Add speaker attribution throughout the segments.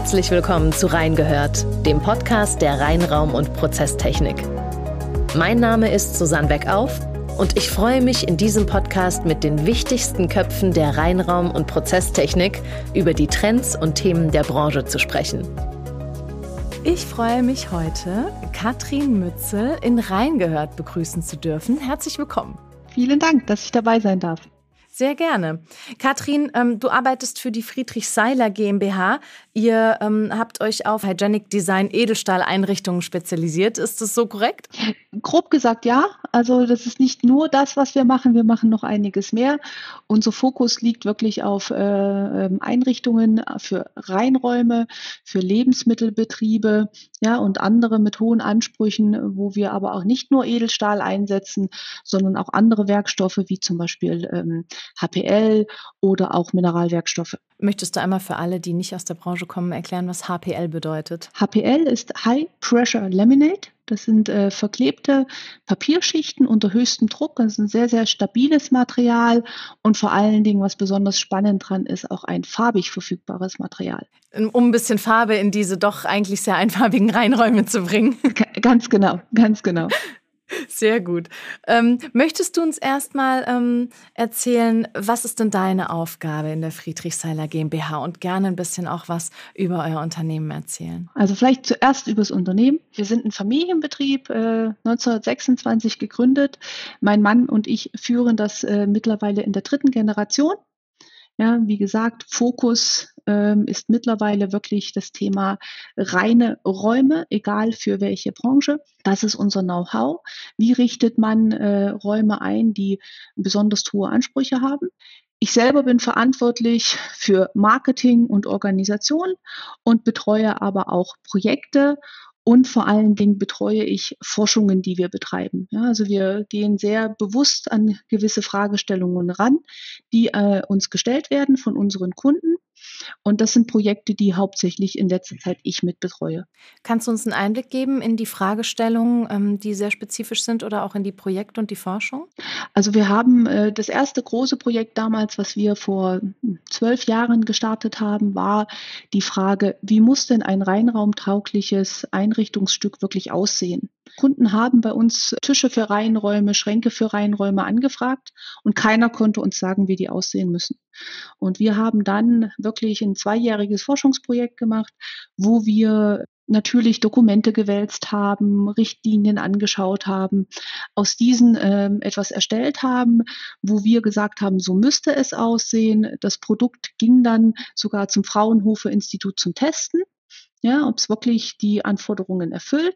Speaker 1: Herzlich willkommen zu Reingehört, dem Podcast der Reinraum- und Prozesstechnik. Mein Name ist Susanne Weckauf und ich freue mich, in diesem Podcast mit den wichtigsten Köpfen der Reinraum- und Prozesstechnik über die Trends und Themen der Branche zu sprechen. Ich freue mich heute, Katrin Mützel in Reingehört begrüßen zu dürfen. Herzlich willkommen.
Speaker 2: Vielen Dank, dass ich dabei sein darf.
Speaker 1: Sehr gerne. Katrin, du arbeitest für die Friedrich Seiler GmbH. Ihr habt euch auf Hygienic Design Edelstahleinrichtungen spezialisiert. Ist das so korrekt?
Speaker 2: Grob gesagt ja. Also das ist nicht nur das, was wir machen noch einiges mehr. Unser Fokus liegt wirklich auf Einrichtungen für Reinräume, für Lebensmittelbetriebe, ja, und andere mit hohen Ansprüchen, wo wir aber auch nicht nur Edelstahl einsetzen, sondern auch andere Werkstoffe wie zum Beispiel HPL oder auch Mineralwerkstoffe.
Speaker 1: Möchtest du einmal für alle, die nicht aus der Branche kommen, erklären, was HPL bedeutet?
Speaker 2: HPL ist High Pressure Laminate. Das sind verklebte Papierschichten unter höchstem Druck. Das ist ein sehr, sehr stabiles Material und vor allen Dingen, was besonders spannend dran ist, auch ein farbig verfügbares Material.
Speaker 1: Um ein bisschen Farbe in diese doch eigentlich sehr einfarbigen Reinräume zu bringen.
Speaker 2: Ganz genau, ganz genau.
Speaker 1: Sehr gut. Möchtest du uns erstmal erzählen, was ist denn deine Aufgabe in der Friedrich Seiler GmbH und gerne ein bisschen auch was über euer Unternehmen erzählen?
Speaker 2: Also vielleicht zuerst über das Unternehmen. Wir sind ein Familienbetrieb, 1926 gegründet. Mein Mann und ich führen das mittlerweile in der 3. Generation. Ja, wie gesagt, Fokus ist mittlerweile wirklich das Thema reine Räume, egal für welche Branche. Das ist unser Know-how. Wie richtet man Räume ein, die besonders hohe Ansprüche haben? Ich selber bin verantwortlich für Marketing und Organisation und betreue aber auch Projekte. Und vor allen Dingen betreue ich Forschungen, die wir betreiben. Ja, also wir gehen sehr bewusst an gewisse Fragestellungen ran, die uns gestellt werden von unseren Kunden. Und das sind Projekte, die hauptsächlich in letzter Zeit ich mit betreue.
Speaker 1: Kannst du uns einen Einblick geben in die Fragestellungen, die sehr spezifisch sind oder auch in die Projekt- und die Forschung?
Speaker 2: Also wir haben das erste große Projekt damals, was wir vor 12 Jahren gestartet haben, war die Frage, wie muss denn ein reinraumtaugliches Einrichtungsstück wirklich aussehen? Kunden haben bei uns Tische für Reihenräume, Schränke für Reihenräume angefragt und keiner konnte uns sagen, wie die aussehen müssen. Und wir haben dann wirklich ein 2-jähriges Forschungsprojekt gemacht, wo wir natürlich Dokumente gewälzt haben, Richtlinien angeschaut haben, aus diesen etwas erstellt haben, wo wir gesagt haben, so müsste es aussehen. Das Produkt ging dann sogar zum Fraunhofer-Institut zum Testen, ja, ob es wirklich die Anforderungen erfüllt.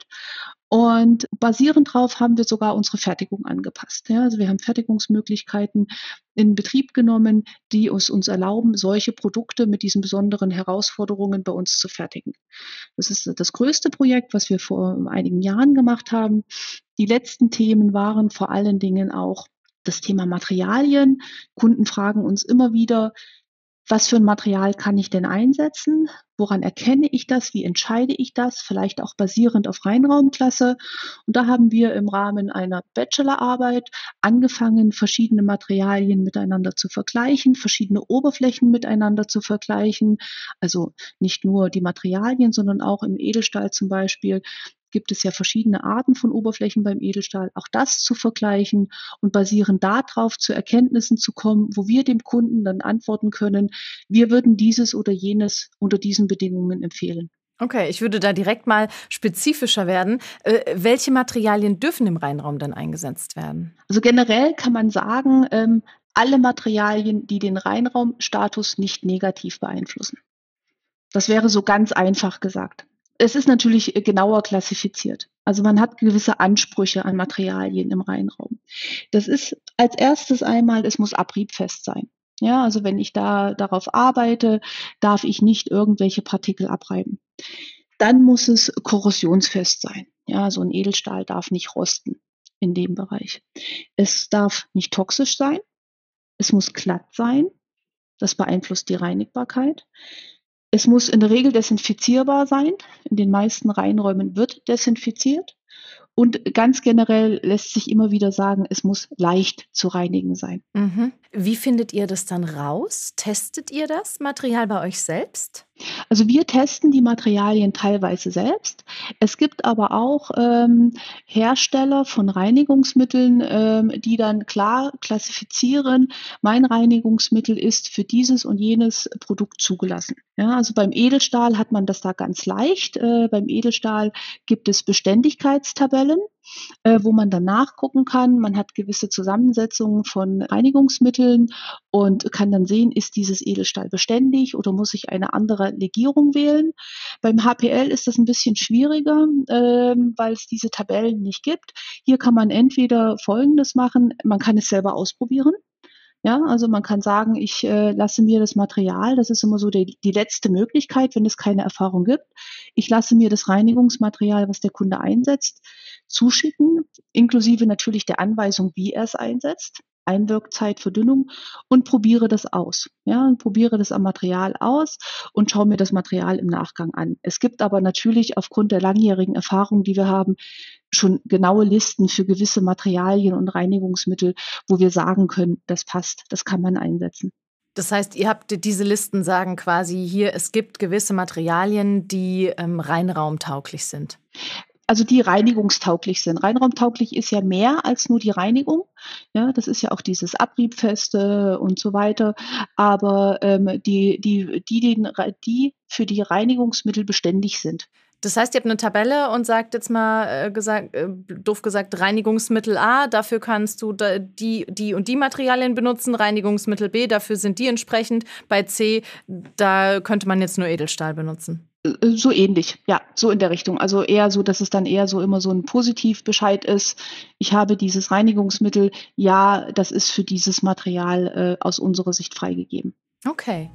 Speaker 2: Und basierend darauf haben wir sogar unsere Fertigung angepasst. Ja, also wir haben Fertigungsmöglichkeiten in Betrieb genommen, die uns erlauben, solche Produkte mit diesen besonderen Herausforderungen bei uns zu fertigen. Das ist das größte Projekt, was wir vor einigen Jahren gemacht haben. Die letzten Themen waren vor allen Dingen auch das Thema Materialien. Kunden fragen uns immer wieder, was für ein Material kann ich denn einsetzen? Woran erkenne ich das? Wie entscheide ich das? Vielleicht auch basierend auf Reinraumklasse. Und da haben wir im Rahmen einer Bachelorarbeit angefangen, verschiedene Materialien miteinander zu vergleichen, verschiedene Oberflächen miteinander zu vergleichen. Also nicht nur die Materialien, sondern auch im Edelstahl zum Beispiel gibt es ja verschiedene Arten von Oberflächen beim Edelstahl, auch das zu vergleichen und basierend darauf zu Erkenntnissen zu kommen, wo wir dem Kunden dann antworten können, wir würden dieses oder jenes unter diesen Bedingungen empfehlen.
Speaker 1: Okay, ich würde da direkt mal spezifischer werden. Welche Materialien dürfen im Reinraum dann eingesetzt werden?
Speaker 2: Also generell kann man sagen, alle Materialien, die den Reinraumstatus nicht negativ beeinflussen. Das wäre so ganz einfach gesagt. Es ist natürlich genauer klassifiziert. Also man hat gewisse Ansprüche an Materialien im Reinraum. Das ist als erstes einmal, es muss abriebfest sein. Ja, also wenn ich da darauf arbeite, darf ich nicht irgendwelche Partikel abreiben. Dann muss es korrosionsfest sein. Ja, so ein Edelstahl darf nicht rosten in dem Bereich. Es darf nicht toxisch sein. Es muss glatt sein. Das beeinflusst die Reinigbarkeit. Es muss in der Regel desinfizierbar sein. In den meisten Reinräumen wird desinfiziert. Und ganz generell lässt sich immer wieder sagen, es muss leicht zu reinigen sein.
Speaker 1: Mhm. Wie findet ihr das dann raus? Testet ihr das Material bei euch selbst?
Speaker 2: Also wir testen die Materialien teilweise selbst. Es gibt aber auch Hersteller von Reinigungsmitteln, die dann klar klassifizieren, mein Reinigungsmittel ist für dieses und jenes Produkt zugelassen. Ja, also beim Edelstahl hat man das da ganz leicht. Beim Edelstahl gibt es Beständigkeitstabellen, wo man dann nachgucken kann. Man hat gewisse Zusammensetzungen von Reinigungsmitteln und kann dann sehen, ist dieses Edelstahl beständig oder muss ich eine andere Legierung wählen. Beim HPL ist das ein bisschen schwieriger, weil es diese Tabellen nicht gibt. Hier kann man entweder Folgendes machen, man kann es selber ausprobieren. Ja, also man kann sagen, ich lasse mir das Material, das ist immer so die letzte Möglichkeit, wenn es keine Erfahrung gibt. Ich lasse mir das Reinigungsmaterial, was der Kunde einsetzt, zuschicken, inklusive natürlich der Anweisung, wie er es einsetzt, Einwirkzeit, Verdünnung und probiere das aus. Ja, und probiere das am Material aus und schaue mir das Material im Nachgang an. Es gibt aber natürlich aufgrund der langjährigen Erfahrung, die wir haben, schon genaue Listen für gewisse Materialien und Reinigungsmittel, wo wir sagen können, das passt, das kann man einsetzen.
Speaker 1: Das heißt, ihr habt diese Listen sagen quasi hier, es gibt gewisse Materialien, die reinraumtauglich sind.
Speaker 2: Also die reinigungstauglich sind. Reinraumtauglich ist ja mehr als nur die Reinigung. Ja, das ist ja auch dieses Abriebfeste und so weiter. Aber die für die Reinigungsmittel beständig sind.
Speaker 1: Das heißt, ihr habt eine Tabelle und sagt jetzt mal, doof gesagt, Reinigungsmittel A, dafür kannst du die und die Materialien benutzen, Reinigungsmittel B, dafür sind die entsprechend. Bei C, da könnte man jetzt nur Edelstahl benutzen.
Speaker 2: So ähnlich, ja, so in der Richtung. Also eher so, dass es dann eher so immer so ein Positivbescheid ist. Ich habe dieses Reinigungsmittel, ja, das ist für dieses Material aus unserer Sicht freigegeben.
Speaker 1: Okay.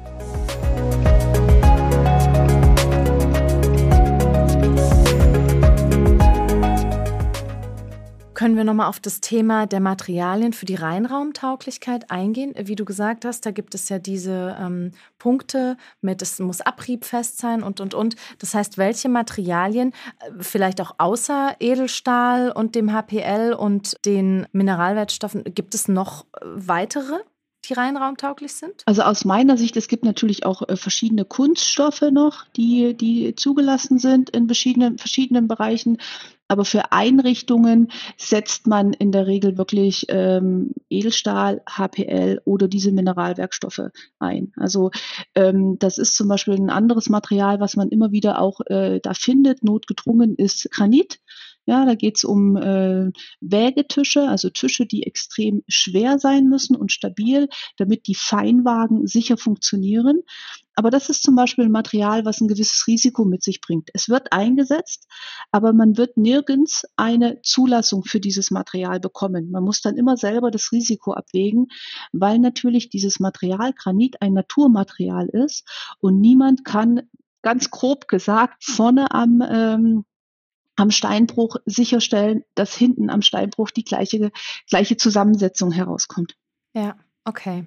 Speaker 1: Können wir nochmal auf das Thema der Materialien für die Reinraumtauglichkeit eingehen? Wie du gesagt hast, da gibt es ja diese Punkte mit, es muss abriebfest sein und. Das heißt, welche Materialien, vielleicht auch außer Edelstahl und dem HPL und den Mineralwertstoffen, gibt es noch weitere, die reinraumtauglich sind?
Speaker 2: Also aus meiner Sicht, es gibt natürlich auch verschiedene Kunststoffe noch, die zugelassen sind in verschiedenen Bereichen. Aber für Einrichtungen setzt man in der Regel wirklich Edelstahl, HPL oder diese Mineralwerkstoffe ein. Also das ist zum Beispiel ein anderes Material, was man immer wieder auch da findet, notgedrungen ist Granit. Ja, da geht es um Wägetische, also Tische, die extrem schwer sein müssen und stabil, damit die Feinwagen sicher funktionieren. Aber das ist zum Beispiel ein Material, was ein gewisses Risiko mit sich bringt. Es wird eingesetzt, aber man wird nirgends eine Zulassung für dieses Material bekommen. Man muss dann immer selber das Risiko abwägen, weil natürlich dieses Material Granit ein Naturmaterial ist und niemand kann, ganz grob gesagt, vorne am Steinbruch sicherstellen, dass hinten am Steinbruch die gleiche Zusammensetzung herauskommt.
Speaker 1: Ja, okay.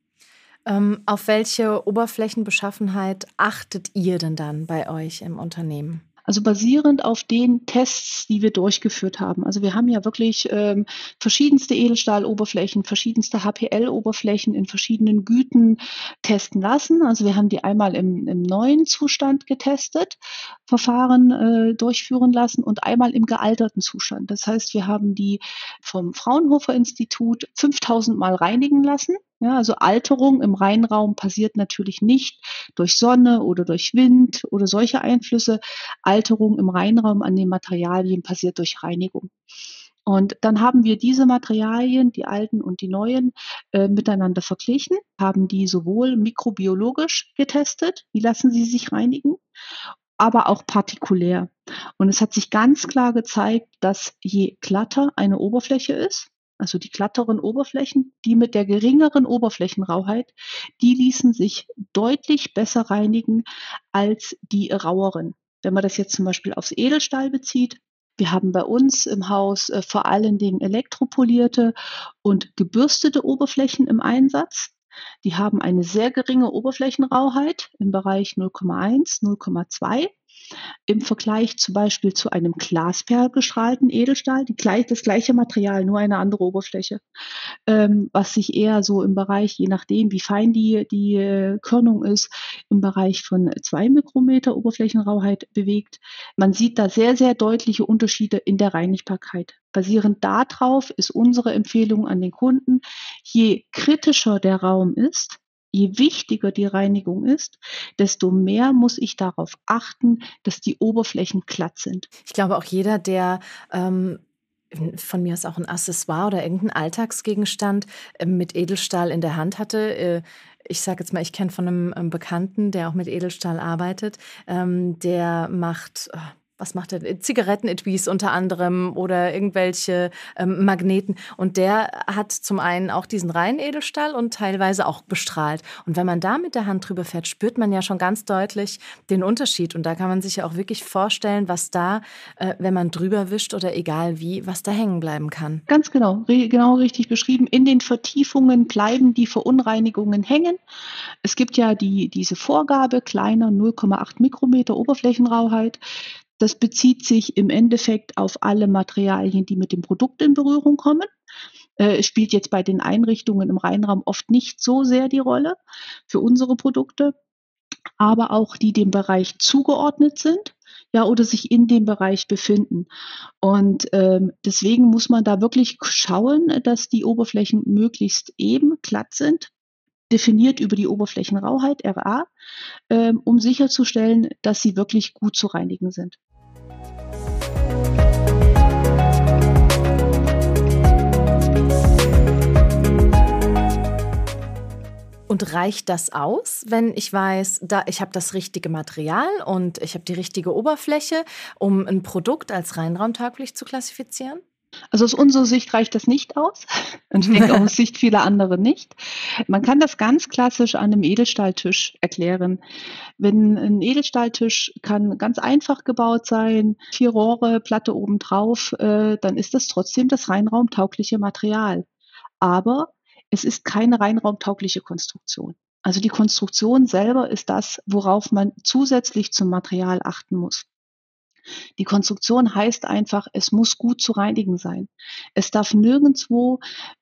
Speaker 1: Auf welche Oberflächenbeschaffenheit achtet ihr denn dann bei euch im Unternehmen?
Speaker 2: Also basierend auf den Tests, die wir durchgeführt haben. Also wir haben ja wirklich verschiedenste Edelstahloberflächen, verschiedenste HPL-Oberflächen in verschiedenen Güten testen lassen. Also wir haben die einmal im neuen Zustand getestet, Verfahren durchführen lassen und einmal im gealterten Zustand. Das heißt, wir haben die vom Fraunhofer Institut 5000 Mal reinigen lassen. Ja, also Alterung im Reinraum passiert natürlich nicht durch Sonne oder durch Wind oder solche Einflüsse. Alterung im Reinraum an den Materialien passiert durch Reinigung. Und dann haben wir diese Materialien, die alten und die neuen, miteinander verglichen, haben die sowohl mikrobiologisch getestet, wie lassen sie sich reinigen, aber auch partikulär. Und es hat sich ganz klar gezeigt, dass je glatter eine Oberfläche ist, also die glatteren Oberflächen, die mit der geringeren Oberflächenrauheit, die ließen sich deutlich besser reinigen als die raueren. Wenn man das jetzt zum Beispiel aufs Edelstahl bezieht, wir haben bei uns im Haus vor allen Dingen elektropolierte und gebürstete Oberflächen im Einsatz. Die haben eine sehr geringe Oberflächenrauheit im Bereich 0,1, 0,2. im Vergleich zum Beispiel zu einem glasperlgestrahlten Edelstahl, das gleiche Material, nur eine andere Oberfläche, was sich eher so im Bereich, je nachdem, wie fein die Körnung ist, im Bereich von 2 Mikrometer Oberflächenrauheit bewegt. Man sieht da sehr, sehr deutliche Unterschiede in der Reinigbarkeit. Basierend darauf ist unsere Empfehlung an den Kunden, je kritischer der Raum ist, je wichtiger die Reinigung ist, desto mehr muss ich darauf achten, dass die Oberflächen glatt sind.
Speaker 1: Ich glaube auch jeder, der von mir aus auch ein Accessoire oder irgendein Alltagsgegenstand mit Edelstahl in der Hand hatte. Ich sage jetzt mal, ich kenne von einem Bekannten, der auch mit Edelstahl arbeitet, der macht, was macht er? Zigarettenetuis unter anderem oder irgendwelche Magneten. Und der hat zum einen auch diesen reinen Edelstahl und teilweise auch bestrahlt. Und wenn man da mit der Hand drüber fährt, spürt man ja schon ganz deutlich den Unterschied. Und da kann man sich ja auch wirklich vorstellen, was da, wenn man drüber wischt oder egal wie, was da hängen bleiben kann.
Speaker 2: Ganz genau, genau richtig beschrieben. In den Vertiefungen bleiben die Verunreinigungen hängen. Es gibt ja diese Vorgabe kleiner 0,8 Mikrometer Oberflächenrauheit. Das bezieht sich im Endeffekt auf alle Materialien, die mit dem Produkt in Berührung kommen. Es spielt jetzt bei den Einrichtungen im Reinraum oft nicht so sehr die Rolle für unsere Produkte, aber auch die dem Bereich zugeordnet sind, ja, oder sich in dem Bereich befinden. Und deswegen muss man da wirklich schauen, dass die Oberflächen möglichst eben glatt sind, definiert über die Oberflächenrauheit, RA, um sicherzustellen, dass sie wirklich gut zu reinigen sind.
Speaker 1: Und reicht das aus, wenn ich weiß, ich habe das richtige Material und ich habe die richtige Oberfläche, um ein Produkt als reinraumtauglich zu klassifizieren?
Speaker 2: Also aus unserer Sicht reicht das nicht aus und ich denke auch aus Sicht vieler anderer nicht. Man kann das ganz klassisch an einem Edelstahltisch erklären. Wenn ein Edelstahltisch kann ganz einfach gebaut sein, 4 Rohre, Platte obendrauf, dann ist das trotzdem das reinraumtaugliche Material. Aber es ist keine reinraumtaugliche Konstruktion. Also die Konstruktion selber ist das, worauf man zusätzlich zum Material achten muss. Die Konstruktion heißt einfach, es muss gut zu reinigen sein. Es darf nirgendwo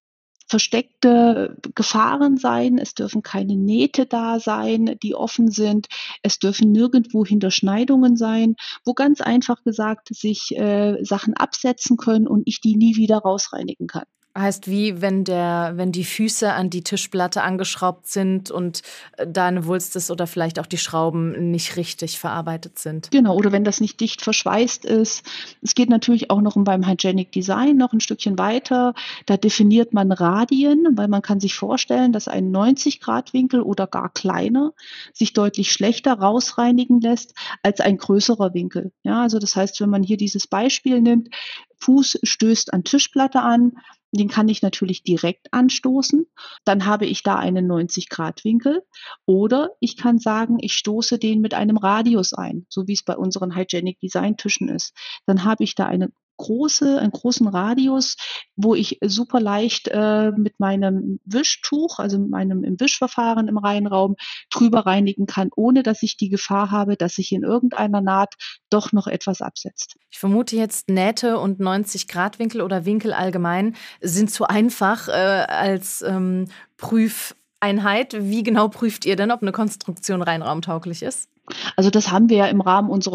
Speaker 2: versteckte Gefahren sein. Es dürfen keine Nähte da sein, die offen sind. Es dürfen nirgendwo Hinterschneidungen sein, wo ganz einfach gesagt sich Sachen absetzen können und ich die nie wieder rausreinigen kann.
Speaker 1: Heißt, wie wenn die Füße an die Tischplatte angeschraubt sind und da eine Wulst ist oder vielleicht auch die Schrauben nicht richtig verarbeitet sind.
Speaker 2: Genau, oder wenn das nicht dicht verschweißt ist. Es geht natürlich auch noch beim Hygienic Design noch ein Stückchen weiter. Da definiert man Radien, weil man kann sich vorstellen, dass ein 90-Grad-Winkel oder gar kleiner sich deutlich schlechter rausreinigen lässt als ein größerer Winkel. Ja, also das heißt, wenn man hier dieses Beispiel nimmt, Fuß stößt an Tischplatte an, den kann ich natürlich direkt anstoßen. Dann habe ich da einen 90-Grad-Winkel. Oder ich kann sagen, ich stoße den mit einem Radius ein, so wie es bei unseren Hygienic Design Tischen ist. Dann habe ich da einen großen Radius, wo ich super leicht mit meinem Wischtuch, also mit meinem im Wischverfahren im Reinraum, drüber reinigen kann, ohne dass ich die Gefahr habe, dass sich in irgendeiner Naht doch noch etwas absetzt.
Speaker 1: Ich vermute jetzt, Nähte und 90-Grad-Winkel oder Winkel allgemein sind zu einfach als Prüfeinheit. Wie genau prüft ihr denn, ob eine Konstruktion reinraumtauglich ist?
Speaker 2: Also das haben wir ja im Rahmen unserer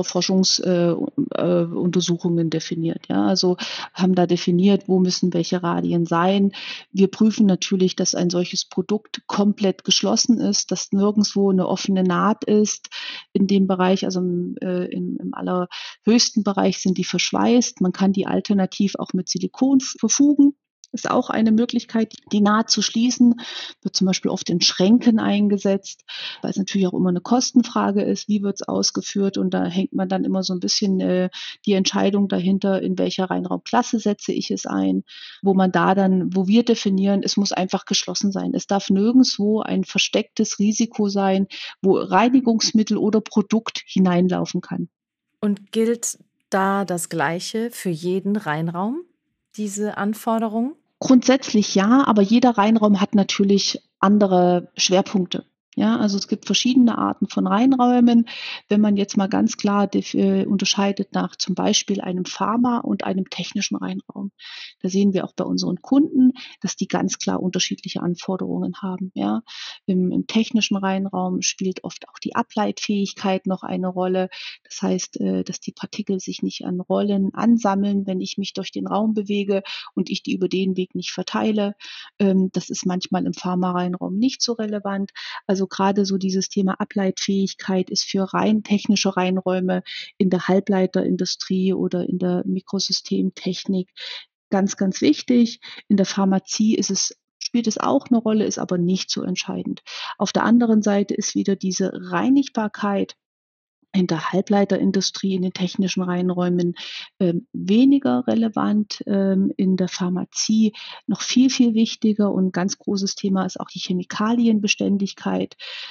Speaker 2: Forschungsuntersuchungen definiert. Ja, also haben da definiert, wo müssen welche Radien sein. Wir prüfen natürlich, dass ein solches Produkt komplett geschlossen ist, dass nirgendwo eine offene Naht ist. In dem Bereich, also im allerhöchsten Bereich sind die verschweißt. Man kann die alternativ auch mit Silikon verfugen. Ist auch eine Möglichkeit, die Naht zu schließen, wird zum Beispiel oft in Schränken eingesetzt, weil es natürlich auch immer eine Kostenfrage ist, wie wird es ausgeführt, und da hängt man dann immer so ein bisschen die Entscheidung dahinter, in welcher Reinraumklasse setze ich es ein, wo wir definieren, es muss einfach geschlossen sein. Es darf nirgendwo ein verstecktes Risiko sein, wo Reinigungsmittel oder Produkt hineinlaufen kann.
Speaker 1: Und gilt da das Gleiche für jeden Reinraum, diese Anforderungen?
Speaker 2: Grundsätzlich ja, aber jeder Reinraum hat natürlich andere Schwerpunkte. Ja, also es gibt verschiedene Arten von Reinräumen. Wenn man jetzt mal ganz klar unterscheidet nach zum Beispiel einem Pharma und einem technischen Reinraum. Da sehen wir auch bei unseren Kunden, dass die ganz klar unterschiedliche Anforderungen haben, ja. Im technischen Reinraum spielt oft auch die Ableitfähigkeit noch eine Rolle. Das heißt, dass die Partikel sich nicht an Rollen ansammeln, wenn ich mich durch den Raum bewege und ich die über den Weg nicht verteile. Das ist manchmal im Pharma-Reinraum nicht so relevant. Also gerade so dieses Thema Ableitfähigkeit ist für rein technische Reinräume in der Halbleiterindustrie oder in der Mikrosystemtechnik ganz, ganz wichtig. In der Pharmazie spielt es auch eine Rolle, ist aber nicht so entscheidend. Auf der anderen Seite ist wieder diese Reinigbarkeit in der Halbleiterindustrie, in den technischen Reinräumen, weniger relevant, in der Pharmazie noch viel, viel wichtiger und ganz großes Thema ist auch die Chemikalienbeständigkeit.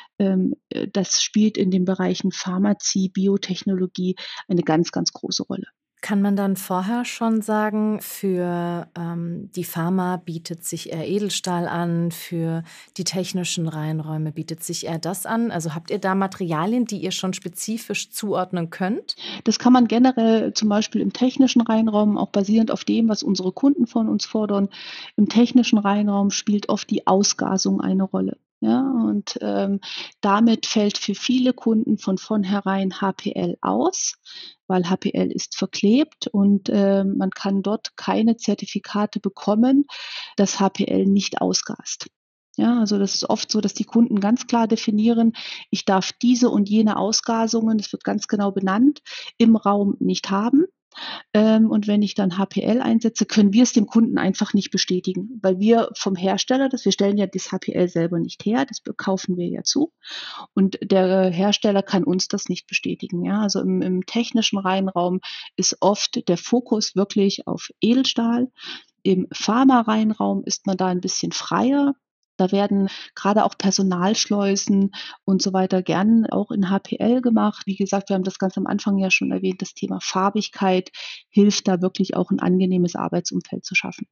Speaker 2: Das spielt in den Bereichen Pharmazie, Biotechnologie eine ganz, ganz große Rolle.
Speaker 1: Kann man dann vorher schon sagen, für, die Pharma bietet sich eher Edelstahl an, für die technischen Reinräume bietet sich eher das an? Also, habt ihr da Materialien, die ihr schon spezifisch zuordnen könnt?
Speaker 2: Das kann man generell zum Beispiel im technischen Reinraum, auch basierend auf dem, was unsere Kunden von uns fordern. Im technischen Reinraum spielt oft die Ausgasung eine Rolle. Ja, und damit fällt für viele Kunden von vornherein HPL aus, weil HPL ist verklebt und man kann dort keine Zertifikate bekommen, dass HPL nicht ausgast. Ja, also das ist oft so, dass die Kunden ganz klar definieren, ich darf diese und jene Ausgasungen, das wird ganz genau benannt, im Raum nicht haben. Und wenn ich dann HPL einsetze, können wir es dem Kunden einfach nicht bestätigen, weil wir vom Hersteller wir stellen ja das HPL selber nicht her, das kaufen wir ja zu. Und der Hersteller kann uns das nicht bestätigen. Ja, also im technischen Reinraum ist oft der Fokus wirklich auf Edelstahl. Im Pharma-Reinraum ist man da ein bisschen freier. Da werden gerade auch Personalschleusen und so weiter gern auch in HPL gemacht. Wie gesagt, wir haben das ganz am Anfang ja schon erwähnt, das Thema Farbigkeit hilft da wirklich auch 'n angenehmes Arbeitsumfeld zu schaffen.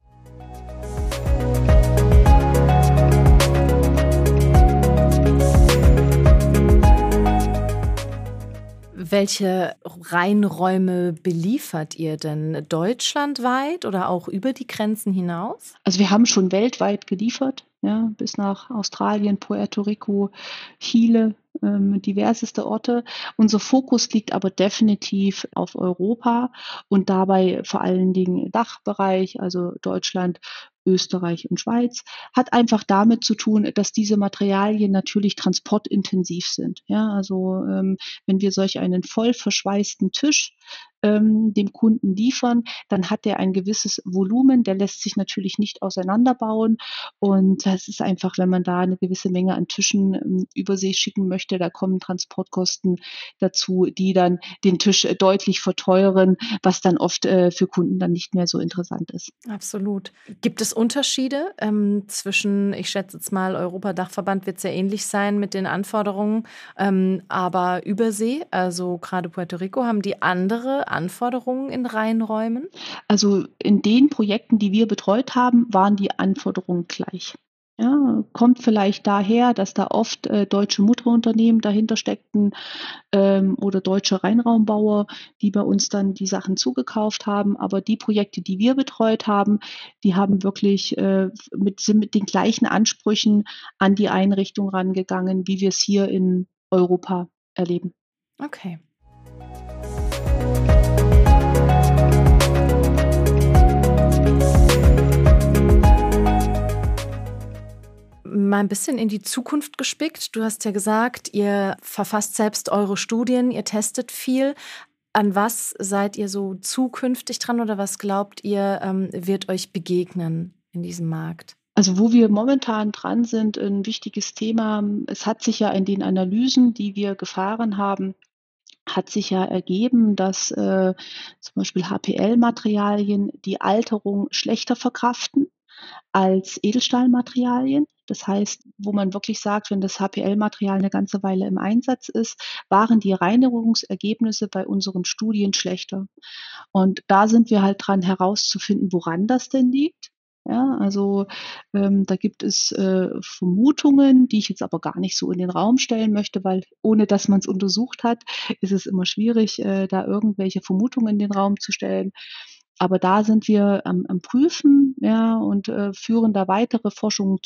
Speaker 1: Welche Reinräume beliefert ihr denn? Deutschlandweit oder auch über die Grenzen hinaus?
Speaker 2: Also, wir haben schon weltweit geliefert, ja, bis nach Australien, Puerto Rico, Chile, diverseste Orte. Unser Fokus liegt aber definitiv auf Europa und dabei vor allen Dingen Dachbereich, also Deutschland, Österreich und Schweiz. Hat einfach damit zu tun, dass diese Materialien natürlich transportintensiv sind. Ja, also, wenn wir solch einen voll verschweißten Tisch, dem Kunden liefern, dann hat der ein gewisses Volumen, der lässt sich natürlich nicht auseinanderbauen. Und das ist einfach, wenn man da eine gewisse Menge an Tischen, über See schicken möchte, da kommen Transportkosten dazu, die dann den Tisch, deutlich verteuern, was dann oft, für Kunden dann nicht mehr so interessant ist.
Speaker 1: Absolut. Gibt es Unterschiede, zwischen, ich schätze jetzt mal, Europa-Dachverband wird sehr ähnlich sein mit den Anforderungen, aber Übersee, also gerade Puerto Rico, haben die andere Anforderungen in Reinräumen?
Speaker 2: Also, in den Projekten, die wir betreut haben, waren die Anforderungen gleich. Ja, kommt vielleicht daher, dass da oft, deutsche Mutterunternehmen dahinter steckten, oder deutsche Reinraumbauer, die bei uns dann die Sachen zugekauft haben. Aber die Projekte, die wir betreut haben, die haben wirklich, sind mit den gleichen Ansprüchen an die Einrichtung rangegangen, wie wir es hier in Europa erleben.
Speaker 1: Okay. Mal ein bisschen in die Zukunft gespickt. Du hast ja gesagt, ihr verfasst selbst eure Studien, ihr testet viel. An was seid ihr so zukünftig dran oder was glaubt ihr, wird euch begegnen in diesem Markt?
Speaker 2: Also, wo wir momentan dran sind, ein wichtiges Thema, es hat sich ja in den Analysen, die wir gefahren haben, hat sich ja ergeben, dass, zum Beispiel HPL-Materialien die Alterung schlechter verkraften als Edelstahlmaterialien. Das heißt, wo man wirklich sagt, wenn das HPL-Material eine ganze Weile im Einsatz ist, waren die Reinigungsergebnisse bei unseren Studien schlechter. Und da sind wir halt dran herauszufinden, woran das denn liegt. Ja, also da gibt es Vermutungen, die ich jetzt aber gar nicht so in den Raum stellen möchte, weil ohne dass man es untersucht hat, ist es immer schwierig, da irgendwelche Vermutungen in den Raum zu stellen. Aber da sind wir am Prüfen, ja, und führen da weitere Forschungen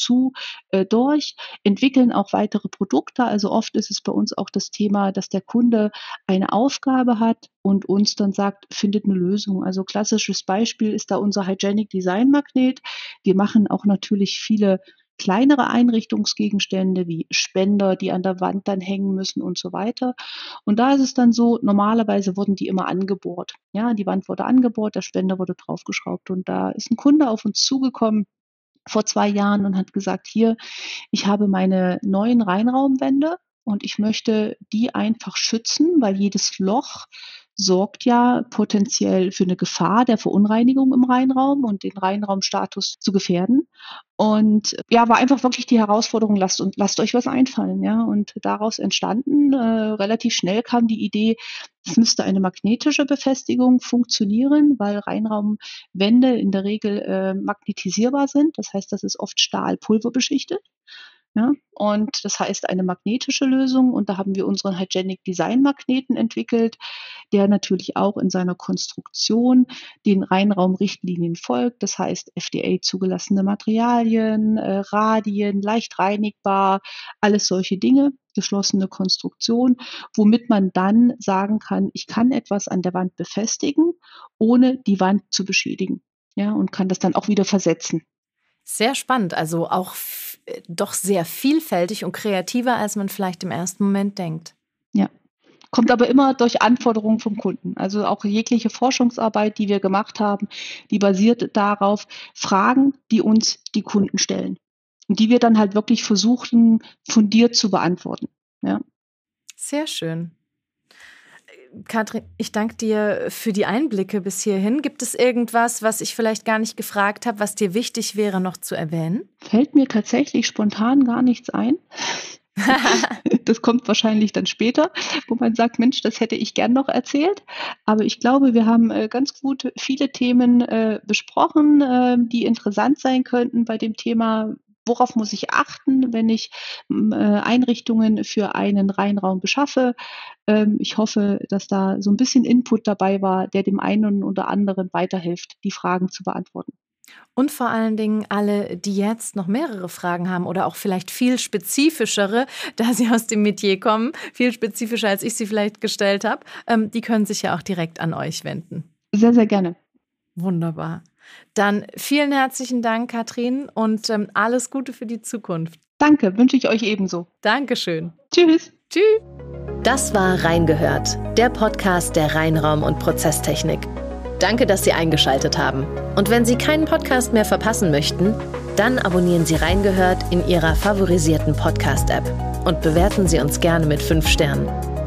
Speaker 2: durch, entwickeln auch weitere Produkte. Also oft ist es bei uns auch das Thema, dass der Kunde eine Aufgabe hat und uns dann sagt: „Findet eine Lösung." Also klassisches Beispiel ist da unser Hygienic Design Magnet. Wir machen auch natürlich viele kleinere Einrichtungsgegenstände wie Spender, die an der Wand dann hängen müssen und so weiter. Und da ist es dann so, normalerweise wurden die immer angebohrt. Ja, die Wand wurde angebohrt, der Spender wurde draufgeschraubt. Und da ist ein Kunde auf uns zugekommen vor 2 Jahren und hat gesagt: „Hier, ich habe meine neuen Reinraumwände und ich möchte die einfach schützen, weil jedes Loch sorgt ja potenziell für eine Gefahr der Verunreinigung im Reinraum und den Reinraumstatus zu gefährden." Und ja, war einfach wirklich die Herausforderung: „Lasst euch was einfallen", ja? Und daraus entstanden relativ schnell kam die Idee, es müsste eine magnetische Befestigung funktionieren, weil Reinraumwände in der Regel magnetisierbar sind. Das heißt, das ist oft stahlpulverbeschichtet. Ja, und das heißt eine magnetische Lösung, und da haben wir unseren Hygienic Design Magneten entwickelt, der natürlich auch in seiner Konstruktion den Reinraumrichtlinien folgt. Das heißt FDA zugelassene Materialien, Radien, leicht reinigbar, alles solche Dinge, geschlossene Konstruktion, womit man dann sagen kann: „Ich kann etwas an der Wand befestigen, ohne die Wand zu beschädigen." Ja, und kann das dann auch wieder versetzen.
Speaker 1: Sehr spannend, also auch doch sehr vielfältig und kreativer, als man vielleicht im ersten Moment denkt.
Speaker 2: Ja. Kommt aber immer durch Anforderungen vom Kunden. Also auch jegliche Forschungsarbeit, die wir gemacht haben, die basiert darauf, Fragen, die uns die Kunden stellen und die wir dann halt wirklich versuchen, fundiert zu beantworten. Ja.
Speaker 1: Sehr schön. Katrin, ich danke dir für die Einblicke bis hierhin. Gibt es irgendwas, was ich vielleicht gar nicht gefragt habe, was dir wichtig wäre, noch zu erwähnen?
Speaker 2: Fällt mir tatsächlich spontan gar nichts ein. Das kommt wahrscheinlich dann später, wo man sagt: „Mensch, das hätte ich gern noch erzählt." Aber ich glaube, wir haben ganz gut viele Themen besprochen, die interessant sein könnten bei dem Thema: Worauf muss ich achten, wenn ich Einrichtungen für einen Reinraum beschaffe? Ich hoffe, dass da so ein bisschen Input dabei war, der dem einen oder anderen weiterhilft, die Fragen zu beantworten.
Speaker 1: Und vor allen Dingen alle, die jetzt noch mehrere Fragen haben oder auch vielleicht viel spezifischere, da sie aus dem Metier kommen, viel spezifischer, als ich sie vielleicht gestellt habe, die können sich ja auch direkt an euch wenden.
Speaker 2: Sehr, sehr gerne.
Speaker 1: Wunderbar. Dann vielen herzlichen Dank, Katrin, und alles Gute für die Zukunft.
Speaker 2: Danke, wünsche ich euch ebenso.
Speaker 1: Dankeschön.
Speaker 2: Tschüss.
Speaker 1: Tschüss. Das war Reingehört, der Podcast der Reinraum- und Prozesstechnik. Danke, dass Sie eingeschaltet haben. Und wenn Sie keinen Podcast mehr verpassen möchten, dann abonnieren Sie Reingehört in Ihrer favorisierten Podcast-App und bewerten Sie uns gerne mit 5 Sternen.